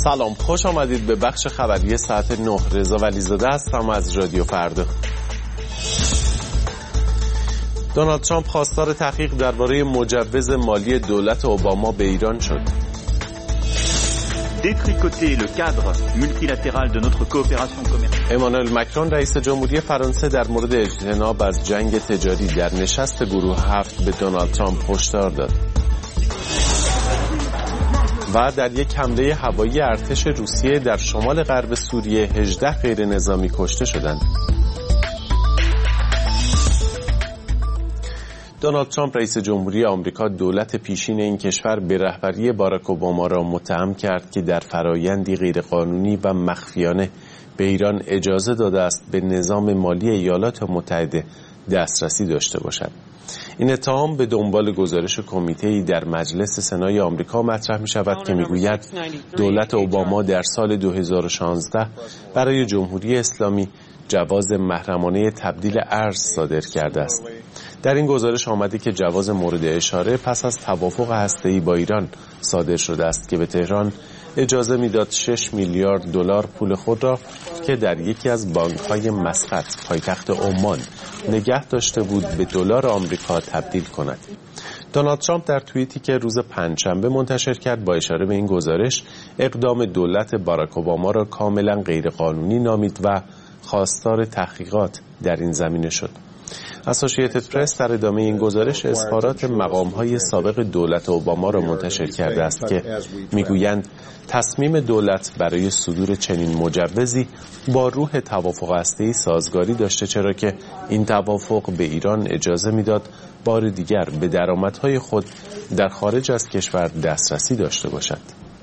سلام، خوش آمدید به بخش خبری ساعت 9. رضا ولیزاده هستم از رادیو فردا. دونالد ترامپ خواستار تحقیق درباره مجوز مالی دولت اوباما به ایران شد. détricoter le cadre multilatéral de notre coopération commerciale. امانوئل مکرون رئیس جمهوری فرانسه در مورد اجتناب از جنگ تجاری در نشست گروه 7 به دونالد ترامپ هشدار داد. و در یک حمله هوایی ارتش روسیه در شمال غرب سوریه 18 غیر نظامی کشته شدند. دونالد ترامپ رئیس جمهوری آمریکا دولت پیشین این کشور به رهبری باراک اوباما را متهم کرد که در فرایندی غیرقانونی و مخفیانه به ایران اجازه داده است به نظام مالی ایالات متحده دسترسی داشته باشد. این اتهام به دنبال گزارش کمیته‌ای در مجلس سنای آمریکا مطرح می شود که می گوید دولت اوباما در سال 2016 برای جمهوری اسلامی جواز محرمانه تبدیل ارز صادر کرده است. در این گزارش آمده که جواز مورد اشاره پس از توافق هسته‌ای با ایران صادر شده است که به تهران اجازه میداد 6 میلیارد دلار پول خود را که در یکی از بانک‌های مسقط پایتخت عمان نگه داشته بود به دلار آمریکا تبدیل کند. دونالد ترامپ در توییتی که روز پنجشنبه منتشر کرد با اشاره به این گزارش اقدام دولت باراک اوباما را کاملا غیرقانونی نامید و خواستار تحقیقات در این زمینه شد. اسوسییتد پرس در ادامه این گزارش اظهارات مقام‌های سابق دولت اوباما را منتشر کرده است که می‌گویند تصمیم دولت برای صدور چنین مجوزی با روح توافق هسته‌ای سازگاری داشته، چرا که این توافق به ایران اجازه میداد بار دیگر به درآمدهای خود در خارج از کشور دسترسی داشته باشد.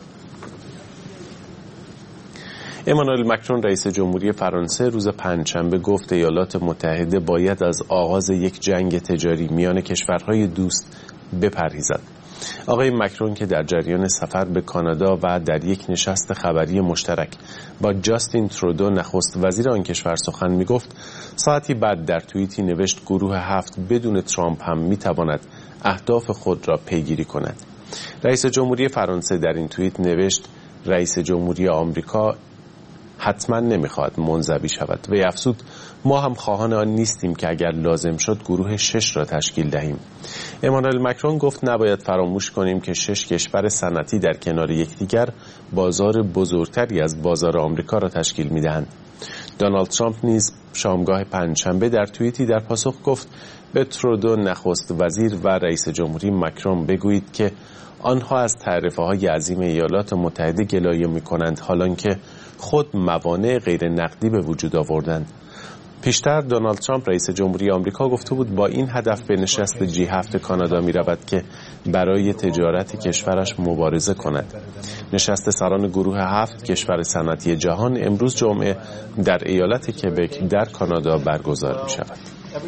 امانوئل مکرون رئیس جمهوری فرانسه روز پنجشنبه گفت ایالات متحده باید از آغاز یک جنگ تجاری میان کشورهای دوست بپرهیزد. آقای مکرون که در جریان سفر به کانادا و در یک نشست خبری مشترک با جاستین ترودو نخست وزیر آن کشور سخن می‌گفت، ساعتی بعد در توییتی نوشت گروه 7 بدون ترامپ هم می‌تواند اهداف خود را پیگیری کند. رئیس جمهوری فرانسه در این توییت نوشت رئیس جمهوری آمریکا حتما نمیخواد منزوی شود و افزود ما هم خواهان آن نیستیم که اگر لازم شد گروه 6 را تشکیل دهیم. امانوئل مکرون گفت نباید فراموش کنیم که 6 کشور صنعتی در کنار یکدیگر بازار بزرگتری از بازار آمریکا را تشکیل میدهند. دونالد ترامپ نیز شامگاه پنجشنبه در توییتی در پاسخ گفت به ترودو نخست وزیر و رئیس جمهوری مکرون بگویید که آنها از تعرفه‌های عظیم ایالات متحده گلایه می‌کنند حالان که خود موانع غیر نقدی به وجود آوردند. پیشتر دونالد ترامپ رئیس جمهوری آمریکا گفته بود با این هدف به نشست G7 کانادا می رود که برای تجارت کشورش مبارزه کند. نشست سران گروه 7 کشور صنعتی جهان امروز جمعه در ایالت کبک در کانادا برگزار می شود.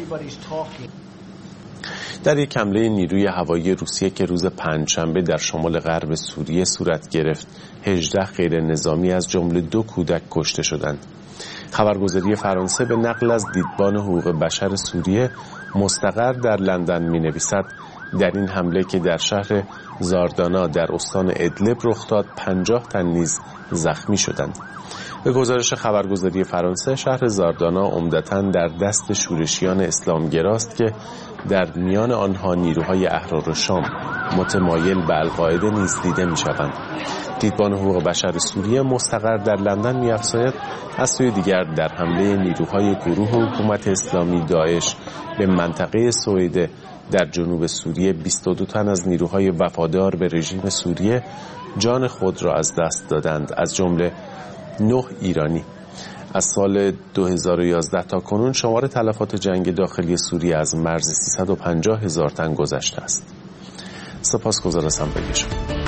در یک حمله نیروی هوایی روسیه که روز پنجشنبه در شمال غرب سوریه صورت گرفت 18 غیر نظامی از جمله 2 کودک کشته شدند. خبرگزاری فرانسه به نقل از دیدبان حقوق بشر سوریه مستقر در لندن می‌نویسد در این حمله که در شهر زاردانا در استان ادلب رخ داد 50 تن نیز زخمی شدند. به گزارش خبرگزاری فرانسه شهر زاردانا عمدتاً در دست شورشیان اسلامگراست که در میان آنها نیروهای احرار شام متمایل به القاعده نیز دیده می‌شوند. دیدبان حقوق بشر سوریه مستقر در لندن می‌افزاید از سوی دیگر در حمله نیروهای گروه حکومت اسلامی داعش به منطقه سویده در جنوب سوریه 22 تن از نیروهای وفادار به رژیم سوریه جان خود را از دست دادند، از جمله 9 ایرانی. از سال 2011 تا کنون شمار تلفات جنگ داخلی سوریه از مرز 350,000 تن گذشته است. سپاسگزارم به شما.